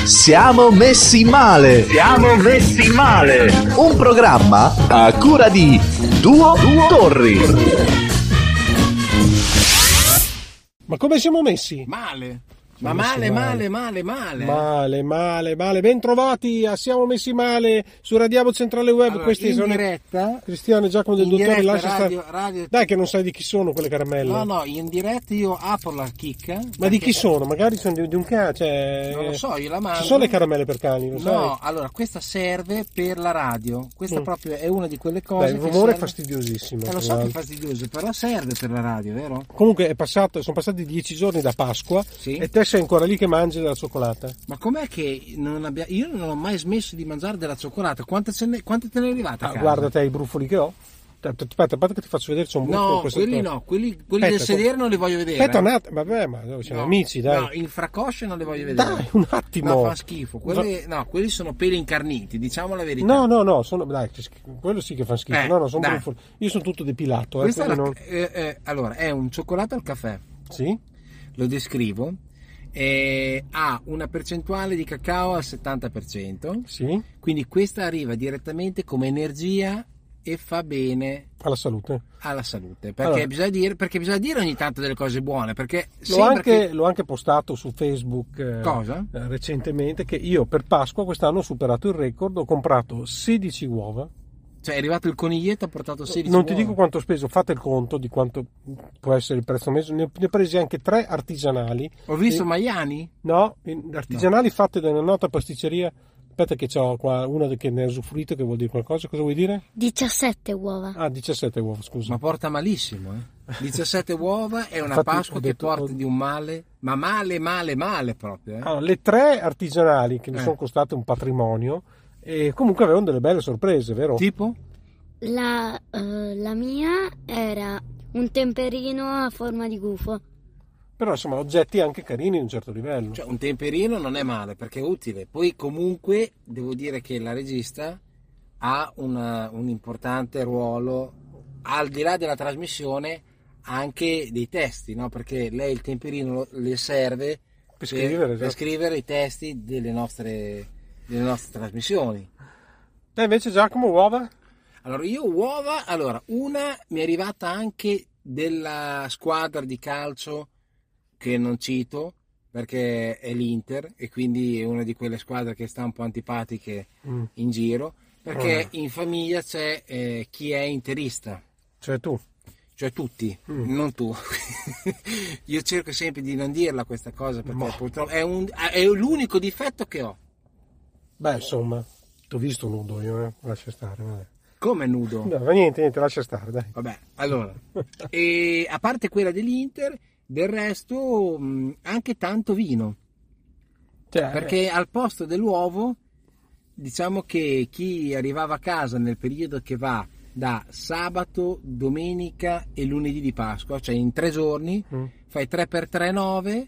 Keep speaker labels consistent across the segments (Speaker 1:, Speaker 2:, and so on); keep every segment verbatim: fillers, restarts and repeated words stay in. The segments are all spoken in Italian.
Speaker 1: Siamo messi male.
Speaker 2: Siamo messi male.
Speaker 1: Un programma a cura di Duo Torri.
Speaker 3: Ma come siamo messi?
Speaker 4: Male. Ma male, male, male, male.
Speaker 3: Male, male, male. Ben trovati a Siamo Messi Male su Radiabo Centrale Web.
Speaker 4: Allora,
Speaker 3: Questi
Speaker 4: in
Speaker 3: sono
Speaker 4: diretta,
Speaker 3: Cristiano e Giacomo del
Speaker 4: in
Speaker 3: Dottore.
Speaker 4: diretta,
Speaker 3: Lascia
Speaker 4: radio,
Speaker 3: stare.
Speaker 4: radio,
Speaker 3: Dai che non sai di chi sono quelle caramelle.
Speaker 4: No, no, in diretta io apro la chicca.
Speaker 3: Ma di chi sono? Magari sono di, di un cane, cioè...
Speaker 4: Non lo so, io la mando.
Speaker 3: Ci sono le caramelle per cani, lo sai?
Speaker 4: No, allora, questa serve per la radio. Questa
Speaker 3: Mm.
Speaker 4: proprio è una di quelle cose.
Speaker 3: Dai, il
Speaker 4: che
Speaker 3: rumore è
Speaker 4: serve...
Speaker 3: fastidiosissimo.
Speaker 4: Eh, lo so che è fastidioso, però serve per la radio, vero?
Speaker 3: Comunque è passato, sono passati dieci giorni da Pasqua,
Speaker 4: Sì.
Speaker 3: e te sei ancora lì che mangi della cioccolata.
Speaker 4: Ma com'è che non abbia... io non ho mai smesso di mangiare della cioccolata? Quante, ce ne... Quante te ne è arrivata a
Speaker 3: Ah,
Speaker 4: casa?
Speaker 3: guarda te i brufoli che ho. Aspetta, aspetta che ti faccio vedere, c'è un brufolo.
Speaker 4: No,
Speaker 3: questo
Speaker 4: quelli
Speaker 3: è-
Speaker 4: no, quelli, quelli
Speaker 3: Aspetta,
Speaker 4: del sedere non li voglio vedere.
Speaker 3: Aspetta un attimo, vabbè, ma dove siamo
Speaker 4: No,
Speaker 3: amici, dai.
Speaker 4: No, il fracosce non li voglio vedere.
Speaker 3: Dai, un attimo.
Speaker 4: No, fa schifo. Quelli, no, quelli sono peli incarniti, diciamo la verità.
Speaker 3: No, no, no, sono, dai, che schifo, quello sì che fa schifo.
Speaker 4: Eh,
Speaker 3: no, no, sono
Speaker 4: dai.
Speaker 3: brufoli. Io sono tutto depilato. Eh,
Speaker 4: Questa è
Speaker 3: quindi
Speaker 4: la-
Speaker 3: non-
Speaker 4: eh, eh, allora, è un cioccolato al caffè,
Speaker 3: Sì?
Speaker 4: lo descrivo. Eh, ha una percentuale di cacao al settanta per cento,
Speaker 3: Sì?
Speaker 4: quindi questa arriva direttamente come energia e fa bene
Speaker 3: Alla salute.
Speaker 4: alla salute. Perché,
Speaker 3: Allora.
Speaker 4: bisogna dire, perché bisogna dire ogni tanto delle cose buone. Perché
Speaker 3: L'ho
Speaker 4: sembra
Speaker 3: anche,
Speaker 4: che-
Speaker 3: l'ho anche postato su Facebook eh,
Speaker 4: Cosa?
Speaker 3: eh, recentemente, che io per Pasqua quest'anno ho superato il record, ho comprato sedici uova.
Speaker 4: Cioè è arrivato il coniglietto, ha portato sedici
Speaker 3: Non ti
Speaker 4: uova.
Speaker 3: dico quanto ho speso, fate il conto di quanto può essere il prezzo messo. Ne ho, ne ho presi anche tre artigianali.
Speaker 4: Ho visto
Speaker 3: Sì.
Speaker 4: Maiani.
Speaker 3: No, in- artigianali fatte da una nota pasticceria. Aspetta che ho qua una che ne ha usufruito, che vuol dire qualcosa. Cosa vuoi dire?
Speaker 5: diciassette uova.
Speaker 3: Ah, diciassette uova, scusa.
Speaker 4: Ma porta malissimo, eh. diciassette uova è una
Speaker 3: Infatti,
Speaker 4: Pasqua
Speaker 3: ho
Speaker 4: che
Speaker 3: detto-
Speaker 4: porta
Speaker 3: ho-
Speaker 4: di un male, ma male, male, male proprio. Eh.
Speaker 3: Allora, le tre artigianali che mi
Speaker 4: Eh.
Speaker 3: sono costate un patrimonio, e comunque avevano delle belle sorprese, vero?
Speaker 4: Tipo?
Speaker 5: La, eh, la mia era un temperino a forma di gufo.
Speaker 3: Però insomma oggetti anche carini di un certo livello.
Speaker 4: Cioè un temperino non è male perché è utile. Poi comunque devo dire che la regista ha una- un importante ruolo, al di là della trasmissione, anche dei testi, no? Perché lei il temperino lo- le serve
Speaker 3: Per scrivere,
Speaker 4: per
Speaker 3: esatto.
Speaker 4: scrivere i testi delle nostre, delle nostre trasmissioni.
Speaker 3: Te invece Giacomo, uova?
Speaker 4: Allora io uova, allora una mi è arrivata anche della squadra di calcio che non cito perché è l'Inter e quindi è una di quelle squadre che sta un po' antipatiche
Speaker 3: Mm.
Speaker 4: in giro, perché
Speaker 3: Ah.
Speaker 4: in famiglia c'è eh, chi è interista,
Speaker 3: Cioè tu.
Speaker 4: cioè tutti,
Speaker 3: Mm.
Speaker 4: non tu. Io cerco sempre di non dirla questa cosa perché
Speaker 3: Ma-
Speaker 4: purtroppo è, un- è l'unico difetto che ho.
Speaker 3: Beh, insomma, ti ho visto nudo io, eh. Lascia stare, vabbè.
Speaker 4: Come nudo?
Speaker 3: No, ma niente, niente, lascia stare, dai.
Speaker 4: Vabbè, allora, e a parte quella dell'Inter, del resto mh, anche tanto vino,
Speaker 3: Cioè,
Speaker 4: perché al posto dell'uovo, diciamo che chi arrivava a casa nel periodo che va da sabato, domenica e lunedì di Pasqua, cioè in tre giorni,
Speaker 3: Mm.
Speaker 4: fai tre per tre, nove,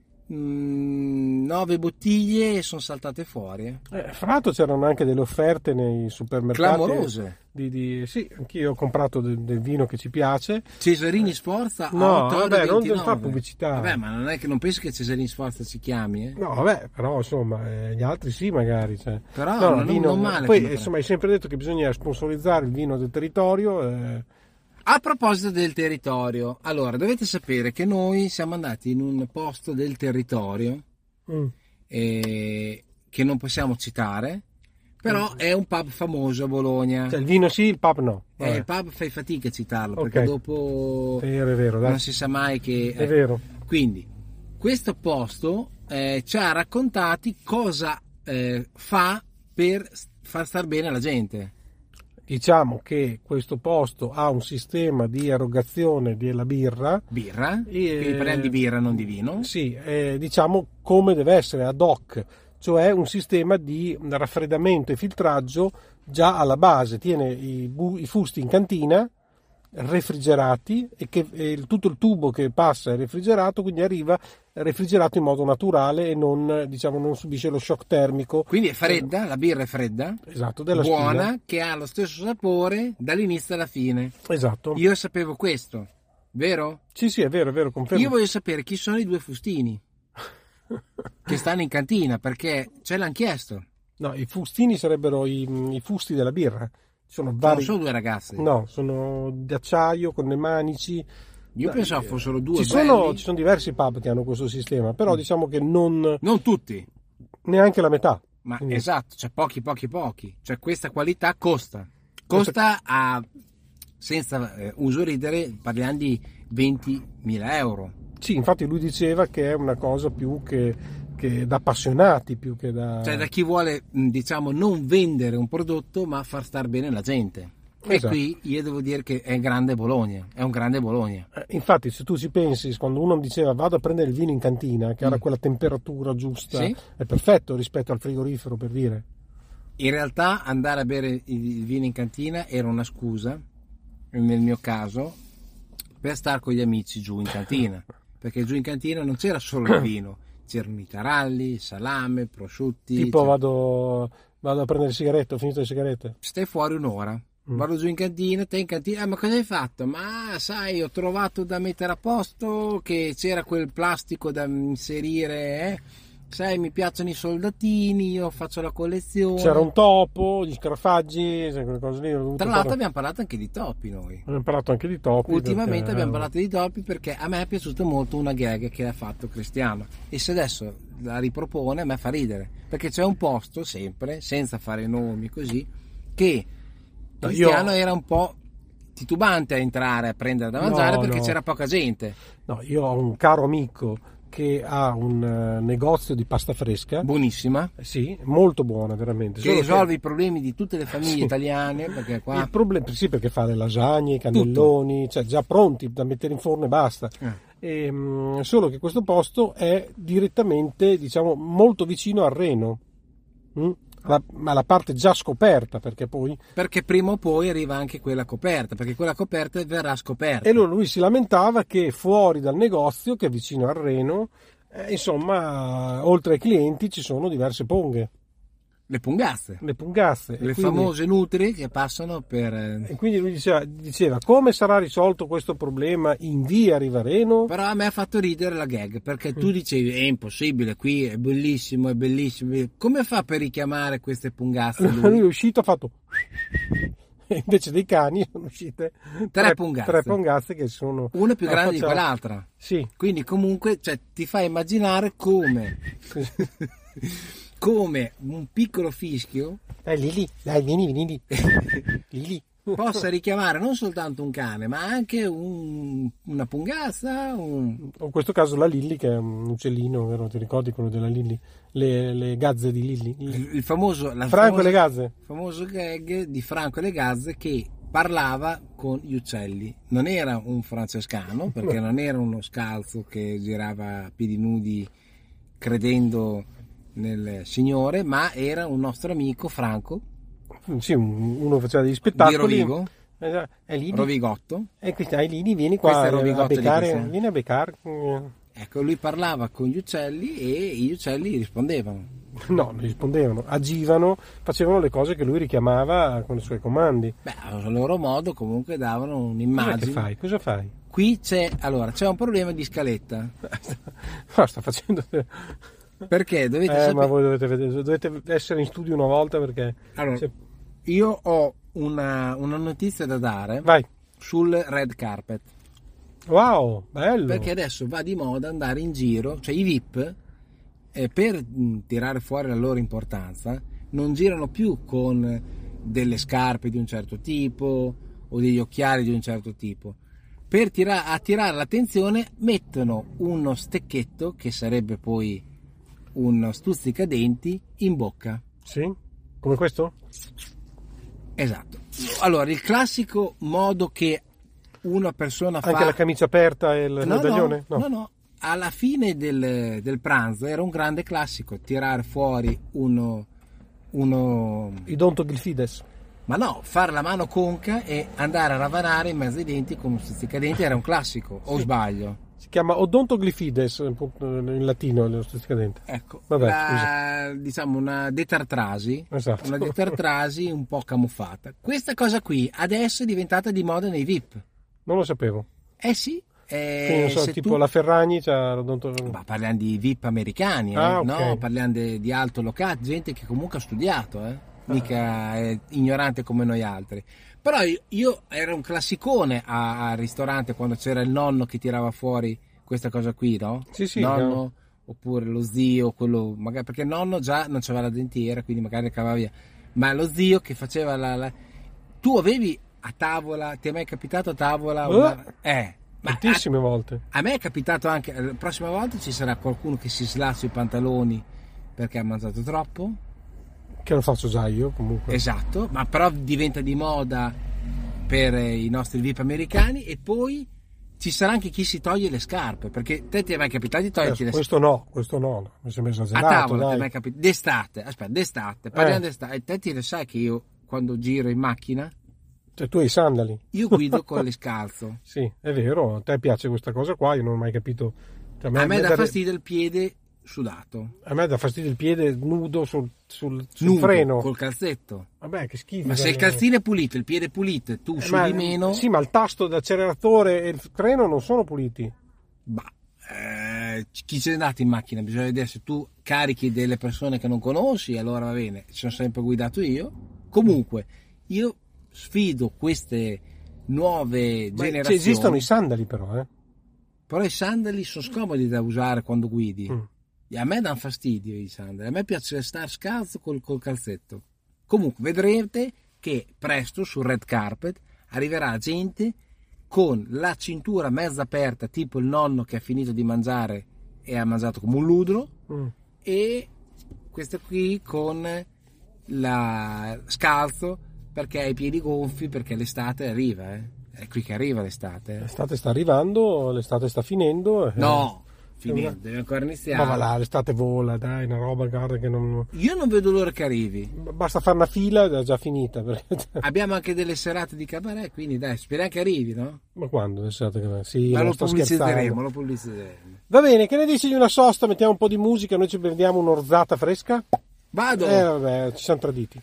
Speaker 4: nove bottiglie e sono saltate fuori. eh.
Speaker 3: eh, fra l'altro c'erano anche delle offerte nei supermercati.
Speaker 4: Clamorose.
Speaker 3: Di, di- sì, anch'io ho comprato del, del vino che ci piace.
Speaker 4: Cesarini Sforza a
Speaker 3: No,
Speaker 4: otto
Speaker 3: vabbè,
Speaker 4: e
Speaker 3: non
Speaker 4: ventinove.
Speaker 3: fa pubblicità.
Speaker 4: Vabbè, ma non è che non pensi che Cesarini Sforza si chiami, eh?
Speaker 3: No, vabbè, però insomma, eh, gli altri sì magari. Cioè.
Speaker 4: Però
Speaker 3: No,
Speaker 4: non,
Speaker 3: il vino-
Speaker 4: non male.
Speaker 3: Poi
Speaker 4: come
Speaker 3: insomma hai sempre detto che bisogna sponsorizzare il vino del territorio. eh.
Speaker 4: A proposito del territorio, allora dovete sapere che noi siamo andati in un posto del territorio
Speaker 3: Mm.
Speaker 4: eh, che non possiamo citare, però è un pub famoso a Bologna.
Speaker 3: Cioè, il vino sì, il pub no.
Speaker 4: Eh,
Speaker 3: Vabbè.
Speaker 4: il pub fai fatica a citarlo
Speaker 3: Ok.
Speaker 4: perché dopo
Speaker 3: È vero, è vero, dai.
Speaker 4: non si sa mai che...
Speaker 3: È
Speaker 4: eh.
Speaker 3: vero.
Speaker 4: Quindi, questo posto eh, ci ha raccontati cosa eh, fa per far star bene la gente.
Speaker 3: Diciamo che questo posto ha un sistema di erogazione della birra.
Speaker 4: Birra,
Speaker 3: E-
Speaker 4: quindi parliamo di birra, non di vino.
Speaker 3: Sì, eh, diciamo come deve essere ad hoc, cioè un sistema di raffreddamento e filtraggio già alla base. Tiene i, bu- i fusti in cantina refrigerati e, che, e il- tutto il tubo che passa è refrigerato, quindi arriva refrigerato in modo naturale e non, diciamo, non subisce lo shock termico.
Speaker 4: Quindi è fredda, la birra è fredda,
Speaker 3: Esatto, della
Speaker 4: buona,
Speaker 3: spina.
Speaker 4: che ha lo stesso sapore dall'inizio alla fine.
Speaker 3: Esatto.
Speaker 4: Io sapevo questo, vero?
Speaker 3: Sì, sì, è vero, è vero, confermo.
Speaker 4: Io voglio sapere chi sono i due fustini. che stanno in cantina, perché ce l'hanno chiesto.
Speaker 3: No, i fustini sarebbero i, i fusti della birra. Sono vari...
Speaker 4: Non sono due ragazze.
Speaker 3: No, sono di acciaio con le manici.
Speaker 4: Io pensavo fossero due.
Speaker 3: Ci sono,
Speaker 4: belli.
Speaker 3: ci sono diversi pub che hanno questo sistema, però mm. diciamo che non...
Speaker 4: Non tutti.
Speaker 3: Neanche la metà.
Speaker 4: Ma
Speaker 3: Quindi...
Speaker 4: esatto, cioè pochi, pochi, pochi. Cioè questa qualità costa. Costa a... senza eh, uso ridere, parliamo di ventimila euro.
Speaker 3: Sì, infatti lui diceva che è una cosa più che, che da appassionati, più che da...
Speaker 4: Cioè da chi vuole, diciamo, non vendere un prodotto, ma far star bene la gente.
Speaker 3: Esatto.
Speaker 4: E qui io devo dire che è grande Bologna, è un grande Bologna.
Speaker 3: Eh, infatti, se tu ci pensi, quando uno diceva vado a prendere il vino in cantina, che era
Speaker 4: Mm.
Speaker 3: quella temperatura giusta,
Speaker 4: Sì.
Speaker 3: è perfetto rispetto al frigorifero, per dire.
Speaker 4: In realtà andare a bere il vino in cantina era una scusa, nel mio caso, per stare con gli amici giù in cantina. Perché giù in cantina non c'era solo il vino, c'erano i taralli, il salame, prosciutti.
Speaker 3: Tipo
Speaker 4: cioè...
Speaker 3: vado, vado a prendere le sigarette, ho finito le sigarette.
Speaker 4: Stai fuori un'ora. Vado giù in cantina, te in cantina, ah, ma cosa hai fatto? Ma sai, ho trovato da mettere a posto che c'era quel plastico da inserire, eh? Sai, mi piacciono i soldatini, io faccio la collezione.
Speaker 3: C'era un topo, gli scarafaggi, sai, quelle cose lì. ho dovuto
Speaker 4: Tra l'altro
Speaker 3: fare-
Speaker 4: abbiamo parlato anche di topi noi.
Speaker 3: Abbiamo parlato anche di topi.
Speaker 4: Ultimamente
Speaker 3: perché-
Speaker 4: abbiamo parlato di topi perché a me è piaciuto molto una gag che ha fatto Cristiano e se adesso la ripropone a me fa ridere, perché c'è un posto sempre, senza fare nomi così, che
Speaker 3: No,
Speaker 4: Cristiano
Speaker 3: io-
Speaker 4: era un po' titubante a entrare a prendere da mangiare
Speaker 3: No,
Speaker 4: perché
Speaker 3: no.
Speaker 4: c'era poca gente.
Speaker 3: No, io ho un caro amico che ha un eh, negozio di pasta fresca.
Speaker 4: Buonissima,
Speaker 3: Eh, Sì, molto buona, veramente.
Speaker 4: che
Speaker 3: Solo
Speaker 4: risolve i problemi di tutte le famiglie
Speaker 3: Sì.
Speaker 4: italiane, perché qua
Speaker 3: Il problema, sì, perché fa le lasagne, i cannelloni, cioè già pronti da mettere in forno e basta.
Speaker 4: Eh.
Speaker 3: E, mh, solo che questo posto è direttamente, diciamo, molto vicino al Reno, mh? La- ma la parte già scoperta, perché poi...
Speaker 4: perché prima o poi arriva anche quella coperta, perché quella coperta verrà scoperta.
Speaker 3: E allora lui si lamentava che fuori dal negozio, che è vicino al Reno, eh, insomma, oltre ai clienti ci sono diverse ponghe,
Speaker 4: Le pungazze,
Speaker 3: le pungazze. E
Speaker 4: le
Speaker 3: quindi-
Speaker 4: famose nutri che passano per... eh,
Speaker 3: E quindi lui diceva, diceva come sarà risolto questo problema in via Rivareno?
Speaker 4: Però a me ha fatto ridere la gag, perché tu dicevi è impossibile, qui è bellissimo, è bellissimo. Come fa per richiamare queste pungazze
Speaker 3: Lui
Speaker 4: lui?
Speaker 3: è uscito, ha fatto e invece dei cani sono uscite
Speaker 4: Tre pungazze.
Speaker 3: tre pungazze che sono
Speaker 4: Una più grande di
Speaker 3: affacciate.
Speaker 4: quell'altra.
Speaker 3: Sì,
Speaker 4: Quindi comunque cioè, ti fa immaginare come, come un piccolo fischio
Speaker 3: dai Lili, dai vieni, vieni Lili.
Speaker 4: possa richiamare non soltanto un cane, ma anche un- una pungazza, un...
Speaker 3: In questo caso la Lilli, che è un uccellino, vero? Ti ricordi quello della Lilli? Le, le gazze di Lilli.
Speaker 4: il, il famoso... La
Speaker 3: Franco e le
Speaker 4: famosa-
Speaker 3: gazze.
Speaker 4: famoso gag di Franco e le Gazze che parlava con gli uccelli. Non era un francescano, perché non era uno scalzo che girava a piedi nudi credendo nel Signore, ma era un nostro amico Franco
Speaker 3: Sì, un- uno faceva degli
Speaker 4: di
Speaker 3: spettacoli.
Speaker 4: Rovigo,
Speaker 3: Esatto. E Lili,
Speaker 4: Rovigotto.
Speaker 3: e questi, dai Lili, vieni
Speaker 4: Questo
Speaker 3: qua
Speaker 4: è il
Speaker 3: a
Speaker 4: Rovigotto di
Speaker 3: beccare,
Speaker 4: Cristiano.
Speaker 3: vieni a beccare. Eh,
Speaker 4: Ecco, lui parlava con gli uccelli e gli uccelli rispondevano.
Speaker 3: No, non rispondevano, agivano, facevano le cose che lui richiamava con i suoi comandi.
Speaker 4: Beh, a loro modo comunque davano
Speaker 3: Cosa che
Speaker 4: un'immagine.
Speaker 3: fai? Cosa fai?
Speaker 4: Qui c'è, allora, c'è un problema di scaletta,
Speaker 3: No, sta facendo...
Speaker 4: perché dovete
Speaker 3: Eh,
Speaker 4: sapere...
Speaker 3: ma voi dovete, vedere- dovete essere in studio una volta perché...
Speaker 4: Allora,
Speaker 3: Cioè,
Speaker 4: io ho una, una notizia da dare
Speaker 3: vai.
Speaker 4: sul red carpet,
Speaker 3: Wow, bello.
Speaker 4: perché adesso va di moda andare in giro, cioè i V I P, eh, per mh, tirare fuori la loro importanza, non girano più con delle scarpe di un certo tipo o degli occhiali di un certo tipo. Per tira- attirare l'attenzione mettono uno stecchetto, che sarebbe poi uno stuzzicadenti, in bocca.
Speaker 3: Sì? Come questo?
Speaker 4: Esatto. Allora, il classico modo che una persona fa...
Speaker 3: Anche la camicia aperta e il
Speaker 4: no,
Speaker 3: medaglione?
Speaker 4: no, no, no. Alla fine del, del pranzo era un grande classico tirare fuori uno, uno...
Speaker 3: I Dontoglyphides.
Speaker 4: Ma no, fare la mano conca e andare a ravanare in mezzo ai denti con un stuzzicadenti era un classico, o
Speaker 3: Sì.
Speaker 4: sbaglio?
Speaker 3: Si chiama Odontoglyphides in latino, lo stuzzicadente.
Speaker 4: Ecco,
Speaker 3: Vabbè,
Speaker 4: la- diciamo una detartrasi,
Speaker 3: Esatto.
Speaker 4: una detartrasi un po' camuffata. Questa cosa qui adesso è diventata di moda nei V I P.
Speaker 3: Non lo sapevo.
Speaker 4: Eh sì, Eh,
Speaker 3: Quindi, non so,
Speaker 4: se
Speaker 3: tipo
Speaker 4: tu-
Speaker 3: la Ferragni c'ha l'odonto...
Speaker 4: Ma parliamo di V I P americani, eh?
Speaker 3: Ah, ok.
Speaker 4: No, parliamo de- di alto locale, gente che comunque ha studiato, eh? Mica è ignorante come noi altri. Però io, io ero un classicone a- al ristorante quando c'era il nonno che tirava fuori questa cosa qui, no?
Speaker 3: Sì, sì,
Speaker 4: Nonno,
Speaker 3: no.
Speaker 4: oppure lo zio, quello, magari, perché il nonno già non c'aveva la dentiera, quindi magari cavava via. Ma lo zio che faceva la... la... Tu avevi a tavola, ti è mai capitato a tavola? Una... Eh, ma a,
Speaker 3: Tantissime volte.
Speaker 4: a me è capitato anche, la prossima volta ci sarà qualcuno che si slaccia i pantaloni perché ha mangiato troppo.
Speaker 3: Che lo faccio già io, comunque.
Speaker 4: Esatto, ma però diventa di moda per eh, i nostri V I P americani, e poi ci sarà anche chi si toglie le scarpe, perché te ti è mai capitato di toglierti
Speaker 3: Eh,
Speaker 4: le
Speaker 3: questo no, questo no, no, mi sembra
Speaker 4: a
Speaker 3: esagerato,
Speaker 4: tavola? Ti è
Speaker 3: dai.
Speaker 4: mai capitato? D'estate, aspetta, d'estate, parliamo
Speaker 3: Eh.
Speaker 4: d'estate. E te ti lo sai che io quando giro in macchina
Speaker 3: Cioè, tu hai i sandali.
Speaker 4: io guido con le scalzo.
Speaker 3: Sì, è vero, a te piace questa cosa qua, io non ho mai capito. Cioè,
Speaker 4: A me dà
Speaker 3: dà-
Speaker 4: fastidio il piede sudato,
Speaker 3: A me dà fastidio il piede nudo sul, sul, sul
Speaker 4: nudo,
Speaker 3: freno.
Speaker 4: col calzetto.
Speaker 3: Vabbè, che schifo.
Speaker 4: Ma se il
Speaker 3: dai.
Speaker 4: calzino è pulito, il piede è pulito e tu
Speaker 3: Eh,
Speaker 4: sudi
Speaker 3: ma-
Speaker 4: meno,
Speaker 3: Sì, ma il tasto d'acceleratore e il freno non sono puliti.
Speaker 4: bah, eh, chi c'è andato in macchina? Bisogna vedere se tu carichi delle persone che non conosci, allora va bene, ci sono sempre guidato io. Comunque, io sfido queste nuove
Speaker 3: Ma
Speaker 4: generazioni.
Speaker 3: ci esistono i sandali però, eh.
Speaker 4: Però i sandali sono scomodi da usare quando guidi.
Speaker 3: Mm.
Speaker 4: E a me danno fastidio i sandali. A me piace stare scalzo col, col calzetto. Comunque, vedrete che presto sul red carpet arriverà gente con la cintura mezza aperta, tipo il nonno che ha finito di mangiare e ha mangiato come un ludro,
Speaker 3: Mm.
Speaker 4: e questa qui con la scalzo perché ha i piedi gonfi, perché l'estate arriva, eh. È qui che arriva l'estate. eh.
Speaker 3: L'estate sta arrivando, l'estate sta finendo. eh.
Speaker 4: No, finendo, deve ancora iniziare.
Speaker 3: Ma va là, l'estate vola, dai, una roba, guarda che non...
Speaker 4: Io non vedo l'ora che arrivi.
Speaker 3: Basta fare una fila ed è già finita. Perché...
Speaker 4: Abbiamo anche delle serate di cabaret, quindi dai, speriamo che arrivi, no?
Speaker 3: Ma quando? L'estate che... Sì,
Speaker 4: Ma
Speaker 3: non
Speaker 4: lo
Speaker 3: sto
Speaker 4: pubblicizzeremo,
Speaker 3: scherzando.
Speaker 4: lo pubblicizzeremo.
Speaker 3: Va bene, che ne dici di una sosta? Mettiamo un po' di musica, noi ci prendiamo un'orzata fresca?
Speaker 4: Vado!
Speaker 3: Eh vabbè, ci siamo traditi.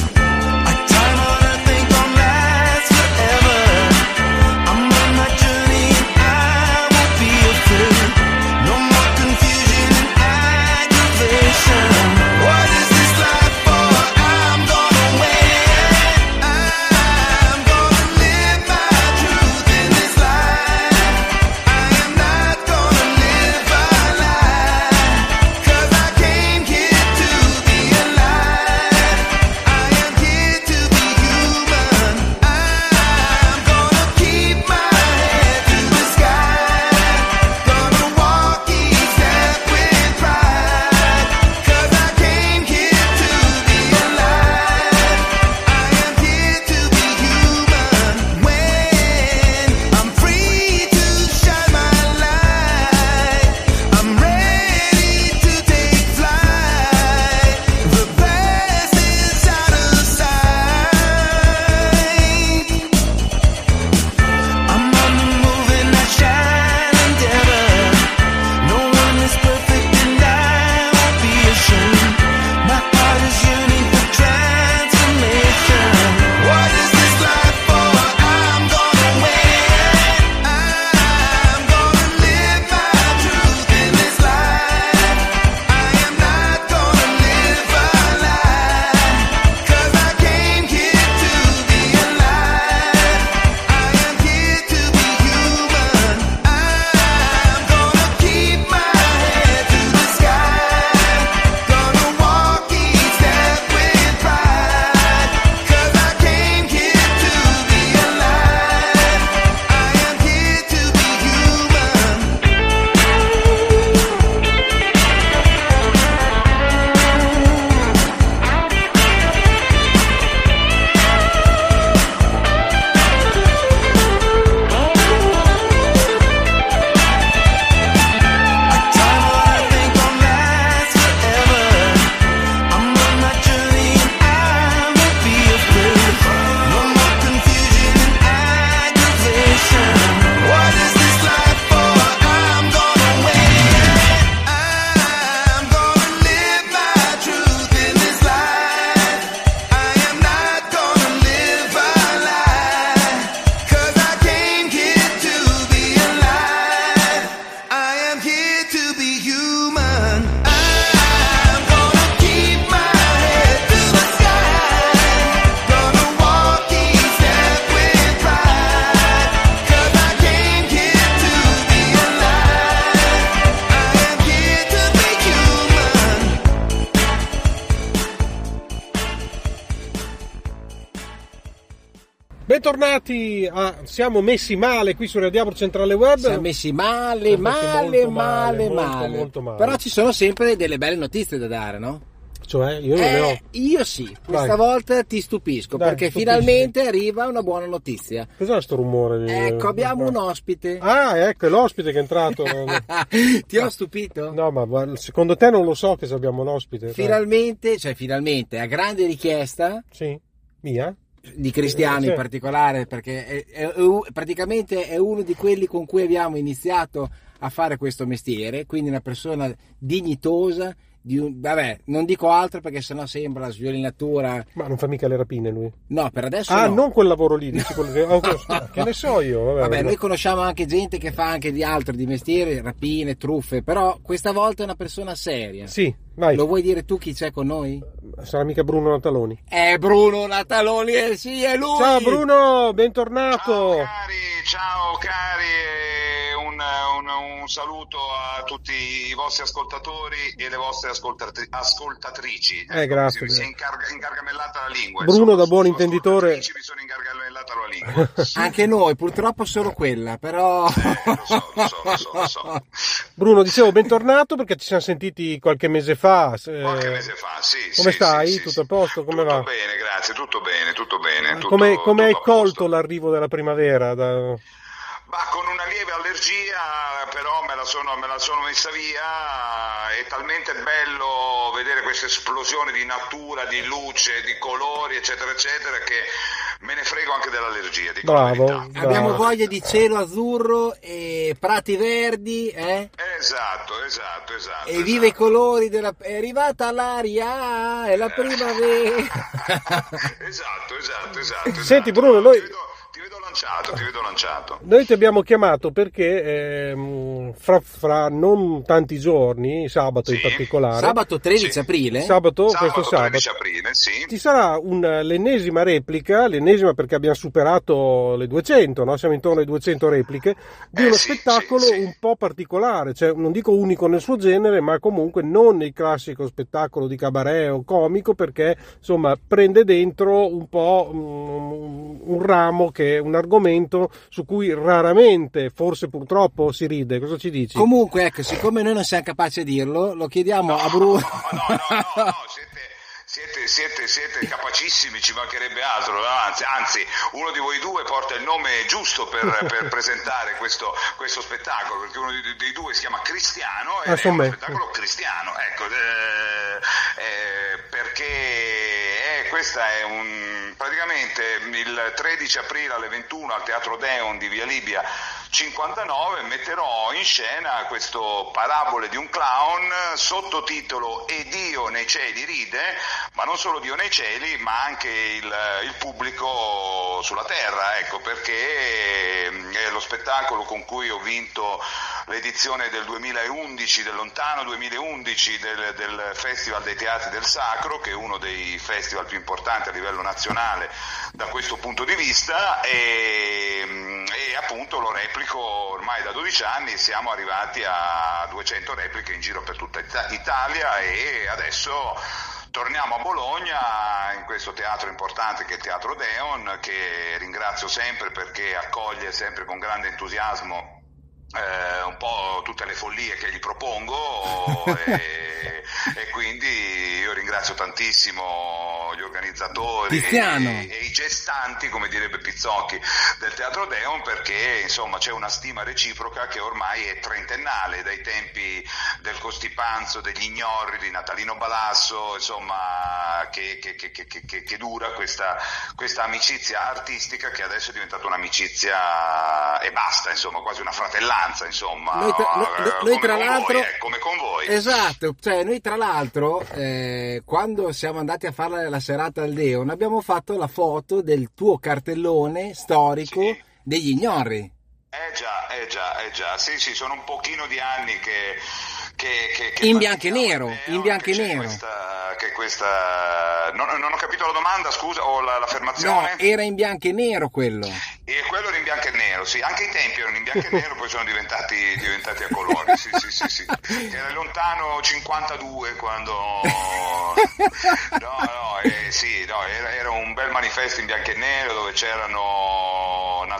Speaker 6: Time on earth ain't gonna last forever. I'm on my journey.
Speaker 3: bentornati a Siamo messi male qui su Radio Diavolo Centrale Web.
Speaker 4: Siamo messi male,
Speaker 3: Siamo messi
Speaker 4: male,
Speaker 3: molto
Speaker 4: male,
Speaker 3: molto,
Speaker 4: male.
Speaker 3: molto male.
Speaker 4: Però ci sono sempre delle belle notizie da dare, no?
Speaker 3: Cioè, io non
Speaker 4: Eh,
Speaker 3: ne ho.
Speaker 4: io sì, questa
Speaker 3: Dai.
Speaker 4: volta ti stupisco,
Speaker 3: Dai,
Speaker 4: perché
Speaker 3: stupisci.
Speaker 4: finalmente arriva una buona notizia.
Speaker 3: Cos'è sto rumore? di-
Speaker 4: Ecco, abbiamo un ospite.
Speaker 3: Ah, ecco, è l'ospite che è entrato.
Speaker 4: Ti ho stupito?
Speaker 3: No, ma guarda, secondo te non lo so che se abbiamo un ospite. dai.
Speaker 4: Finalmente, cioè finalmente, a grande richiesta
Speaker 3: Sì? Mia?
Speaker 4: di Cristiano
Speaker 3: Sì.
Speaker 4: in particolare, perché è, è- è- praticamente è uno di quelli con cui abbiamo iniziato a fare questo mestiere, quindi una persona dignitosa, di un, vabbè, non dico altro perché sennò sembra sviolinatura.
Speaker 3: Ma non fa mica le rapine lui.
Speaker 4: No, per adesso
Speaker 3: Ah,
Speaker 4: no.
Speaker 3: non quel lavoro lì, dici quello che... ah, ok, che ne so io. Vabbè,
Speaker 4: Vabbè,
Speaker 3: vabbè.
Speaker 4: noi conosciamo anche gente che fa anche di altro di mestiere, rapine, truffe, però questa volta è una persona seria.
Speaker 3: Sì, vai.
Speaker 4: Lo vuoi dire tu chi c'è con noi?
Speaker 3: Sarà mica Bruno Nataloni.
Speaker 4: È Bruno Nataloni, eh, sì, è lui!
Speaker 3: Ciao Bruno, bentornato.
Speaker 2: Ciao cari, ciao cari, e un, un- un saluto a tutti i vostri ascoltatori e le vostre ascoltatri- ascoltatrici.
Speaker 3: Eh, grazie.
Speaker 2: Mi si è incarga- ingargamellata la lingua.
Speaker 3: Bruno,
Speaker 2: insomma,
Speaker 3: da buon
Speaker 2: su-
Speaker 3: intenditore-
Speaker 2: ascoltatrici Mi sono ingargamellata la lingua.
Speaker 4: Anche noi, purtroppo solo quella, però...
Speaker 2: Eh, lo so, lo so, lo so, lo so.
Speaker 3: Bruno, dicevo bentornato perché ci siamo sentiti qualche mese fa. se-
Speaker 2: Qualche mese fa, sì.
Speaker 3: Come
Speaker 2: sì,
Speaker 3: stai?
Speaker 2: sì, sì,
Speaker 3: Tutto
Speaker 2: sì.
Speaker 3: a posto? Come
Speaker 2: tutto
Speaker 3: va?
Speaker 2: bene, grazie, tutto bene, tutto bene. Tutto,
Speaker 3: Come, come hai
Speaker 2: tutto a posto.
Speaker 3: colto l'arrivo della primavera? Da...
Speaker 2: Ma con una lieve allergia, però me la sono, me la sono messa via. È talmente bello vedere questa esplosione di natura, di luce, di colori, eccetera, eccetera, che me ne frego anche dell'allergia. Dico la
Speaker 3: Bravo,
Speaker 2: verità.
Speaker 3: bravo.
Speaker 4: Abbiamo voglia di cielo azzurro e prati verdi, eh?
Speaker 2: Esatto, esatto, esatto.
Speaker 4: E viva i
Speaker 2: esatto.
Speaker 4: colori della... È arrivata l'aria, è la primavera.
Speaker 2: esatto, esatto, esatto.
Speaker 3: Senti,
Speaker 2: esatto.
Speaker 3: Bruno, noi-
Speaker 2: Ti vedo, ti vedo lanciato, ti vedo lanciato.
Speaker 3: Noi ti abbiamo chiamato perché ehm, fra, fra non tanti giorni, sabato in
Speaker 2: Sì.
Speaker 3: particolare,
Speaker 4: Sabato tredici
Speaker 2: Sì.
Speaker 4: aprile?
Speaker 3: sabato,
Speaker 2: Sabato
Speaker 3: questo sabato,
Speaker 2: tredici aprile, sì.
Speaker 3: ci sarà un, l'ennesima replica, l'ennesima perché abbiamo superato le duecento, no? Siamo intorno alle duecento repliche, di
Speaker 2: Eh,
Speaker 3: uno
Speaker 2: sì,
Speaker 3: spettacolo
Speaker 2: sì, sì.
Speaker 3: un po' particolare, cioè non dico unico nel suo genere, ma comunque non il classico spettacolo di cabaret o comico, perché insomma prende dentro un po' un, un ramo, che è un argomento su cui raramente, forse purtroppo, si ride. Cosa ci dici?
Speaker 4: Comunque, ecco, siccome noi non siamo capaci di dirlo, lo chiediamo a Bruno.
Speaker 2: No, no, no, no, no, siete, siete, siete, siete capacissimi, ci mancherebbe altro, no? anzi, anzi, uno di voi due porta il nome giusto per, per presentare questo, questo spettacolo, perché uno dei, dei due si chiama Cristiano ed
Speaker 3: Ah,
Speaker 2: è
Speaker 3: son
Speaker 2: uno
Speaker 3: me.
Speaker 2: spettacolo cristiano, ecco, eh, eh, perché eh, questa è un, praticamente il tredici aprile alle ventuno al Teatro Deon di Via Libia cinquantanove metterò in scena questo Parabole di un clown, sottotitolo E Dio nei cieli ride, ma non solo Dio nei cieli, ma anche il, il pubblico sulla terra, ecco, perché è lo spettacolo con cui ho vinto l'edizione del duemilaundici, del lontano duemilaundici del, del Festival dei Teatri del Sacro, che è uno dei festival più importanti a livello nazionale da questo punto di vista, e, e appunto lo replico ormai da dodici anni, siamo arrivati a duecento repliche in giro per tutta Italia e adesso torniamo a Bologna in questo teatro importante che è il Teatro Deon, che ringrazio sempre perché accoglie sempre con grande entusiasmo Eh, un po' tutte le follie che gli propongo e, e quindi io ringrazio tantissimo gli organizzatori e, e i gestanti, come direbbe Pizzocchi, del Teatro Deon, perché insomma c'è una stima reciproca che ormai è trentennale, dai tempi del Costipanzo, degli Ignorri, di Natalino Balasso, insomma che, che, che, che, che, che dura questa, questa amicizia artistica che adesso è diventata un'amicizia e basta, insomma quasi una fratellanza, insomma,
Speaker 4: Noi tra,
Speaker 2: no?
Speaker 4: noi, noi
Speaker 2: come
Speaker 4: tra
Speaker 2: con
Speaker 4: l'altro,
Speaker 2: voi, eh, come con voi.
Speaker 4: esatto, cioè noi tra l'altro eh, quando siamo andati a fare la serata al Deon abbiamo fatto la foto del tuo cartellone storico
Speaker 2: Sì.
Speaker 4: degli Ignorri.
Speaker 2: Eh già, eh già, eh già, sì sì, sono un pochino di anni che... Che, che, che
Speaker 4: In bianco e
Speaker 2: pratichiamo
Speaker 4: nero,
Speaker 2: il Deon,
Speaker 4: in bianco
Speaker 2: che
Speaker 4: e
Speaker 2: c'è
Speaker 4: nero.
Speaker 2: Questa, che questa... Non, non ho capito la domanda, scusa, o la,
Speaker 4: No,
Speaker 2: l'affermazione?
Speaker 4: era in bianco e nero quello.
Speaker 2: E quello era in bianco e nero, sì, anche i tempi erano in bianco e nero, poi sono diventati, diventati a colori, sì, sì, sì, sì. Era lontano cinquantadue quando... No, no, eh, sì, no, era, era un bel manifesto in bianco e nero dove c'erano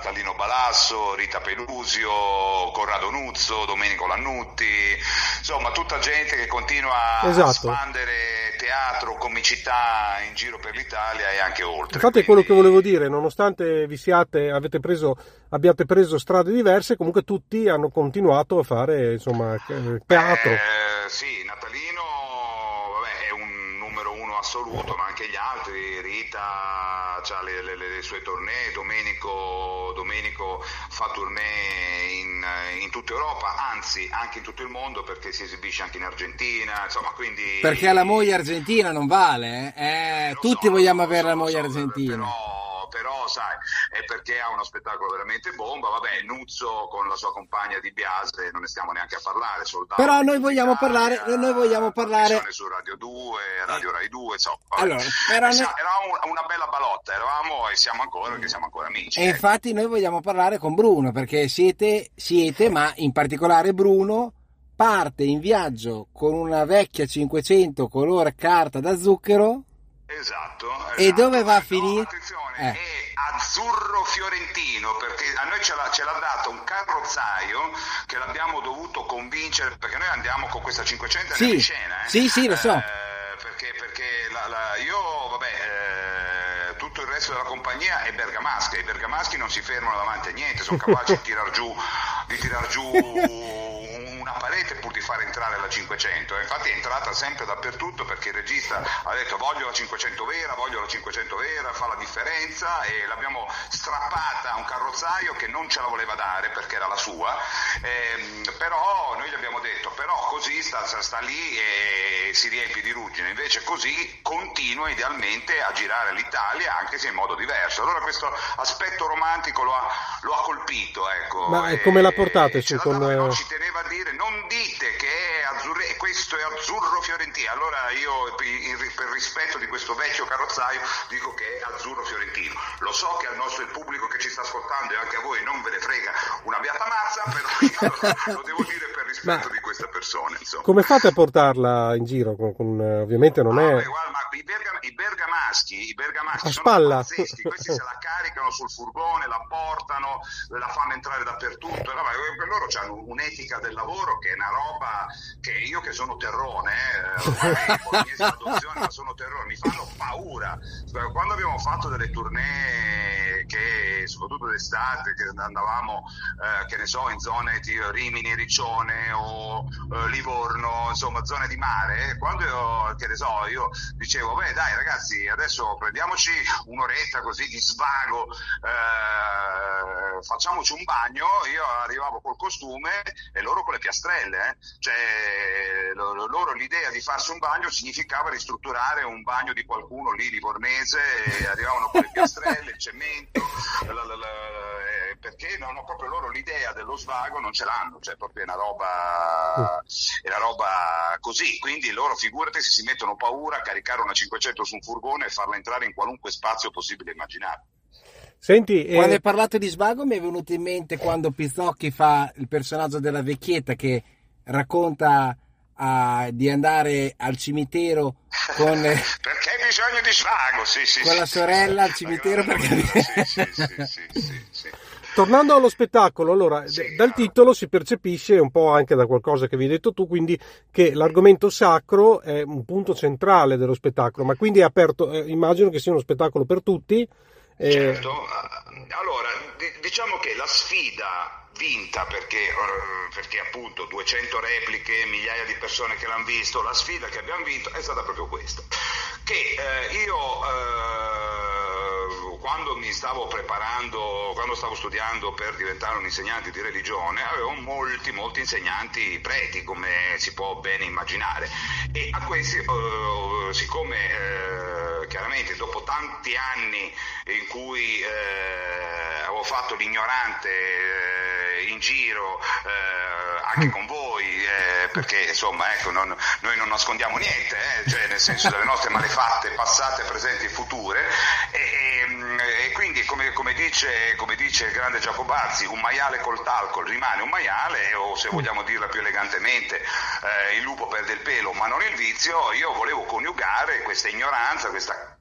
Speaker 2: Natalino Balasso, Rita Pelusio, Corrado Nuzzo, Domenico Lannutti, insomma tutta gente che continua
Speaker 3: esatto.
Speaker 2: a spandere teatro, comicità in giro per l'Italia e anche oltre.
Speaker 3: Infatti è quello che volevo dire, nonostante vi siate, avete preso, abbiate preso strade diverse, comunque tutti hanno continuato a fare insomma teatro.
Speaker 2: Eh, sì, Natalino vabbè, è un numero uno assoluto, ma anche gli altri, Rita ha le, le, le sue tournée, Domenico, Domenico fa tournée in, in tutta Europa, anzi anche in tutto il mondo, perché si esibisce anche in Argentina, insomma, quindi...
Speaker 4: Perché la moglie argentina non vale, eh? Eh, tutti
Speaker 2: so,
Speaker 4: vogliamo
Speaker 2: so,
Speaker 4: avere
Speaker 2: so,
Speaker 4: la moglie
Speaker 2: so,
Speaker 4: argentina.
Speaker 2: Però... però sai, è perché ha uno spettacolo veramente bomba, vabbè, Nuzzo con la sua compagna Di Biase, non ne stiamo neanche a parlare, Soldato.
Speaker 4: Però noi vogliamo
Speaker 2: Italia,
Speaker 4: parlare, noi vogliamo parlare
Speaker 2: su Radio due, Radio Rai due, insomma,
Speaker 4: allora, era,
Speaker 2: ne... era una bella balotta, eravamo e siamo ancora, perché siamo ancora amici.
Speaker 4: E
Speaker 2: eh.
Speaker 4: infatti noi vogliamo parlare con Bruno, perché siete, siete, ma in particolare Bruno, parte in viaggio con una vecchia cinquecento color carta da zucchero.
Speaker 2: Esatto, esatto.
Speaker 4: E dove va a
Speaker 2: no,
Speaker 4: finire?
Speaker 2: Attenzione,
Speaker 4: Eh.
Speaker 2: è azzurro fiorentino, perché a noi ce l'ha, ce l'ha dato un carrozzaio che l'abbiamo dovuto convincere, perché noi andiamo con questa cinquecento
Speaker 4: Sì,
Speaker 2: in scena, eh.
Speaker 4: sì, sì, lo so.
Speaker 2: Eh, perché perché la, la, io, vabbè, eh, tutto il resto della compagnia è bergamasca, i bergamaschi non si fermano davanti a niente, sono capaci di tirar giù, di tirar giù una parete pur di far entrare la cinquecento, infatti è entrata sempre dappertutto, perché il regista ha detto voglio la cinquecento vera, voglio la cinquecento vera, fa la differenza, e l'abbiamo strappata a un carrozzaio che non ce la voleva dare perché era la sua, eh, però noi gli abbiamo detto però così sta, sta lì e si riempie di ruggine, invece così continua idealmente a girare l'Italia, anche se in modo diverso. Allora questo aspetto romantico lo ha, lo ha colpito, ecco.
Speaker 3: Ma e, come la portate su con...
Speaker 2: Non ci teneva a dire, non dite che è azzurro, questo è azzurro fiorentino, allora io per rispetto di questo vecchio carrozzaio dico che è azzurro fiorentino. Lo so che al nostro il pubblico che ci sta ascoltando e anche a voi non ve ne frega una beata mazza, però io lo devo dire per rispetto ma di questa persona, insomma.
Speaker 3: Come fate a portarla in giro? Con, con, ovviamente non
Speaker 2: ah,
Speaker 3: è...
Speaker 2: Beh, guarda, ma i, berga, i bergamaschi, i bergamaschi
Speaker 3: a
Speaker 2: sono
Speaker 3: spalla.
Speaker 2: pazzeschi, questi se la caricano sul furgone, la portano, la fanno entrare dappertutto, no, ma per loro hanno un'etica del lavoro che è una roba che io che sono terrone, eh, bolognese d'adozione, ma sono terrone, mi fanno paura. Quando abbiamo fatto delle tournée, che soprattutto d'estate, che andavamo, eh, che ne so, in zone tipo Rimini, Riccione o eh, Livorno, insomma zone di mare, quando io, che ne so, io dicevo, beh dai ragazzi, adesso prendiamoci un'oretta così di svago, eh, facciamoci un bagno, io arrivavo col costume e loro con le piastrelle, eh. Cioè loro l'idea di farsi un bagno significava ristrutturare un bagno di qualcuno lì livornese, e arrivavano con le piastrelle, il cemento, la, la, la, eh, perché non ho proprio loro l'idea dello svago, non ce l'hanno, cioè proprio è una roba, è una roba così, quindi loro figurati se si mettono paura a caricare una cinquecento su un furgone e farla entrare in qualunque spazio possibile e immaginabile.
Speaker 3: Senti,
Speaker 4: quando
Speaker 3: eh...
Speaker 4: hai parlato di svago mi è venuto in mente quando Pizzocchi fa il personaggio della vecchietta che racconta uh, di andare al cimitero con
Speaker 2: perché hai bisogno di svago, sì, sì,
Speaker 4: con
Speaker 2: sì,
Speaker 4: la sorella
Speaker 2: sì,
Speaker 4: al cimitero perché...
Speaker 2: sì, sì, sì, sì, sì, sì.
Speaker 3: Tornando allo spettacolo, allora,
Speaker 2: sì,
Speaker 3: d- dal titolo si percepisce un po' anche da qualcosa che vi hai detto tu, quindi che l'argomento sacro è un punto centrale dello spettacolo, ma quindi è aperto, eh, immagino che sia uno spettacolo per tutti. Eh...
Speaker 2: Certo, allora d- diciamo che la sfida vinta perché, perché appunto duecento repliche, migliaia di persone che l'hanno visto, la sfida che abbiamo vinto è stata proprio questa, che eh, io eh, quando mi stavo preparando, quando stavo studiando per diventare un insegnante di religione, avevo molti molti insegnanti preti, come si può bene immaginare, e a questi eh, siccome eh, chiaramente dopo tanti anni in cui eh, avevo fatto l'ignorante eh, in giro eh, anche con voi, eh, perché insomma ecco non, noi non nascondiamo niente, eh, cioè nel senso delle nostre malefatte passate, presenti e future, e, e, e quindi come, come, dice, come dice il grande Giacobazzi, un maiale col talco rimane un maiale, o se vogliamo dirla più elegantemente eh, il lupo perde il pelo ma non il vizio. Io volevo coniugare questa ignoranza, questa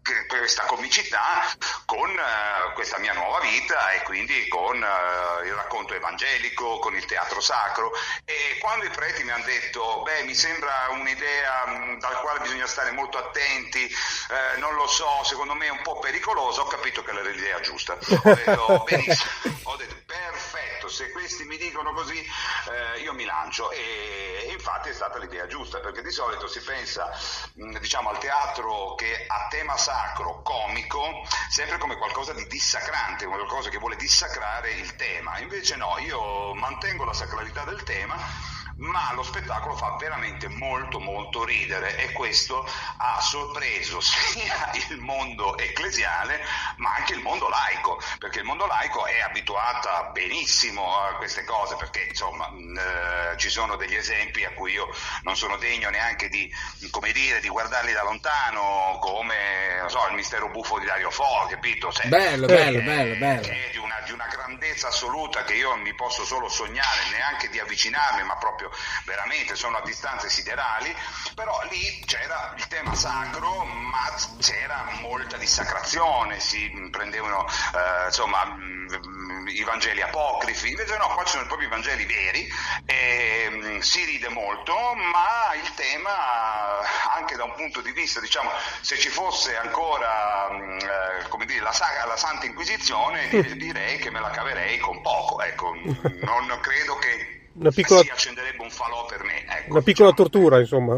Speaker 2: questa comicità con uh, questa mia nuova vita e quindi con uh, il racconto evangelico, con il teatro sacro. E quando i preti mi hanno detto beh, mi sembra un'idea mh, dal quale bisogna stare molto attenti, eh, non lo so, secondo me è un po' pericolosa, ho capito che era l'idea giusta. Ho detto benissimo, ho detto perfetto, se questi mi dicono così eh, io mi lancio, e, e infatti è stata l'idea giusta, perché di solito si pensa mh, diciamo al teatro che a tema sacro, comico, sempre come qualcosa di dissacrante, come qualcosa che vuole dissacrare il tema. Invece no, io mantengo la sacralità del tema, ma lo spettacolo fa veramente molto molto ridere, e questo ha sorpreso sia il mondo ecclesiale ma anche il mondo laico, perché il mondo laico è abituata benissimo a queste cose, perché insomma eh, ci sono degli esempi a cui io non sono degno neanche di, come dire, di guardarli da lontano, come non so, il mistero buffo di Dario Fo, capito? Cioè,
Speaker 4: bello, bello, bello, bello.
Speaker 2: Che è di una, di una grandezza assoluta che io mi posso solo sognare, neanche di avvicinarmi, ma proprio veramente sono a distanze siderali. Però lì c'era il tema sacro, ma c'era molta dissacrazione, si prendevano eh, insomma i Vangeli apocrifi. Invece no, qua ci sono proprio i Vangeli veri, e mh, si ride molto, ma il tema anche da un punto di vista, diciamo, se ci fosse ancora mh, eh, come dire la, la Santa Inquisizione, direi che me la caverei con poco, ecco. Non credo che
Speaker 3: una piccola,
Speaker 2: si accenderebbe un falò per me, ecco,
Speaker 3: una piccola
Speaker 2: diciamo.
Speaker 3: tortura, insomma.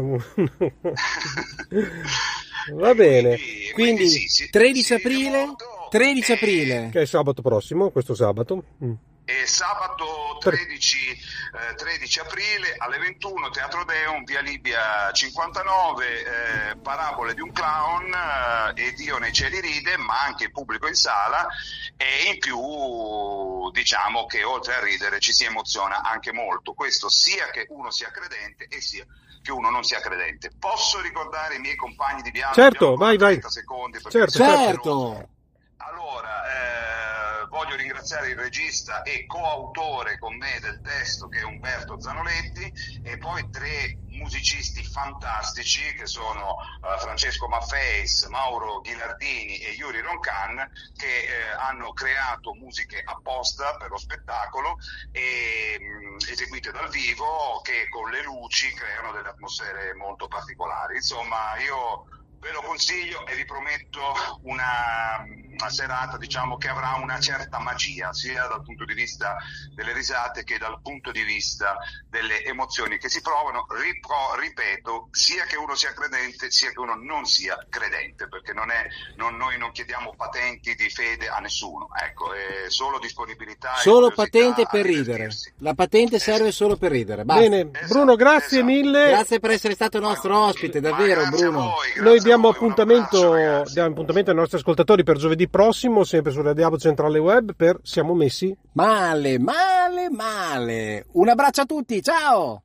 Speaker 3: Va bene,
Speaker 2: quindi,
Speaker 4: quindi
Speaker 2: sì, sì,
Speaker 4: tredici
Speaker 2: sì,
Speaker 4: aprile
Speaker 2: molto,
Speaker 4: tredici
Speaker 2: e,
Speaker 4: aprile
Speaker 3: che è sabato prossimo, questo sabato. Mm.
Speaker 2: E sabato tredici, eh, tredici aprile alle ventuno, Teatro Deum, via Libia cinquantanove, eh, Parabole di un clown eh, e Dio nei cieli ride, ma anche il pubblico in sala, e in più diciamo che oltre a ridere ci si emoziona anche molto, questo sia che uno sia credente e sia che uno non sia credente. Posso ricordare i miei compagni di viaggio?
Speaker 3: Certo, vai, vai.
Speaker 2: Secondi,
Speaker 3: certo,
Speaker 4: certo.
Speaker 2: Allora, eh, voglio ringraziare il regista e coautore con me del testo, che è Umberto Zanoletti, e poi tre musicisti fantastici che sono uh, Francesco Maffeis, Mauro Ghilardini e Yuri Roncan, che eh, hanno creato musiche apposta per lo spettacolo e mh, eseguite dal vivo, che con le luci creano delle atmosfere molto particolari. Insomma, io ve lo consiglio e vi prometto una, una serata, diciamo, che avrà una certa magia, sia dal punto di vista delle risate che dal punto di vista delle emozioni che si provano. Ripro, ripeto, sia che uno sia credente sia che uno non sia credente, perché non è, non, noi non chiediamo patenti di fede a nessuno, ecco, è solo disponibilità,
Speaker 4: solo patente per ridere, la patente serve solo per ridere. Basta.
Speaker 3: Bene,
Speaker 2: Esatto,
Speaker 3: Bruno, grazie
Speaker 2: esatto.
Speaker 3: mille,
Speaker 4: Grazie per essere stato nostro ospite, davvero,
Speaker 2: Ma grazie a
Speaker 4: Bruno.
Speaker 2: voi, grazie
Speaker 3: noi
Speaker 2: a
Speaker 3: diamo
Speaker 2: voi, un
Speaker 3: appuntamento,
Speaker 2: abbraccio, ragazzi.
Speaker 3: diamo appuntamento ai nostri ascoltatori per giovedì prossimo, sempre su Radio Diabo Centrale Web, per Siamo Messi.
Speaker 4: Male, male, male. Un abbraccio a tutti, ciao!